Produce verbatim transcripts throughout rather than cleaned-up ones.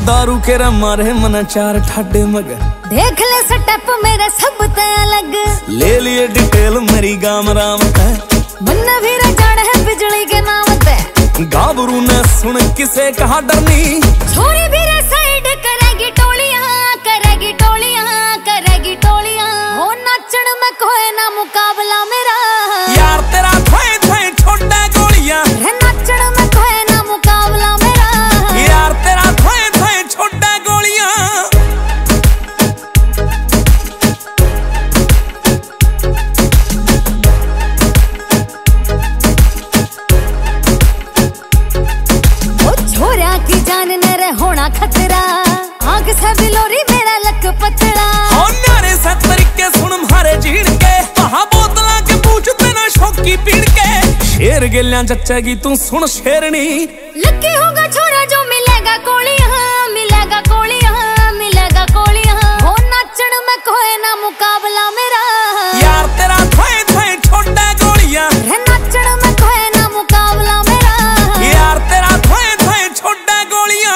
दारू के रे मारे मन चार ठाडे मगर देख ले स्टेप मेरा सब ते अलग ले लिए डिटेल मेरी गाम राम है मन भी रजाड़ है बिजली के नाम ते गाबरू ने सुन किसे कहा डरनी छोरी भी रे साइड करेगी टोलियां करेगी टोलियां करेगी टोलियां हो नाचण में कोई ना मुकाबला मेरा यार तेरा थाए थाए छोटा गोलियां रे नाचण में कोई ना मुकाबला मेरा यार तेरा थाए थाए छोटा गोलियां छोरा की जान न रे होना खतरा आंख से बिलोरी मेरा लक पतला हो नारे से तरीके सुन मारे जीण के वहां बोतला के पूछते ना शौकी पीड़ के शेर गिलियां जच्चेगी तू सुन शेरनी लकी होगा छोरा जो मिलेगा कोलियां मिलेगा कोलियां मिलेगा कोलियां हो नाचण में कोई ना मुकाबला मेरा यार तेरा थाए थाए छोटा गोलियां रे नाचण में कोई ना मुकाबला मेरा यार तेरा थाए थाए छोटा गोलियां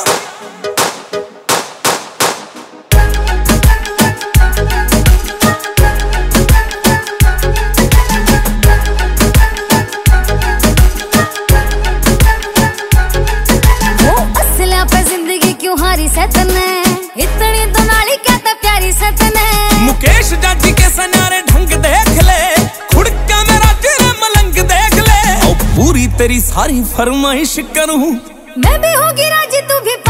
क्यों हारी सतने इतनी तो नाली क्या तो प्यारी सतने मुकेश जाजी के सन्यारे ढंग देख ले खुड़का मेरा तेरे मलंग देख ले और पूरी तेरी सारी फरमाइश करूं मैं भी होगी राजी तू भी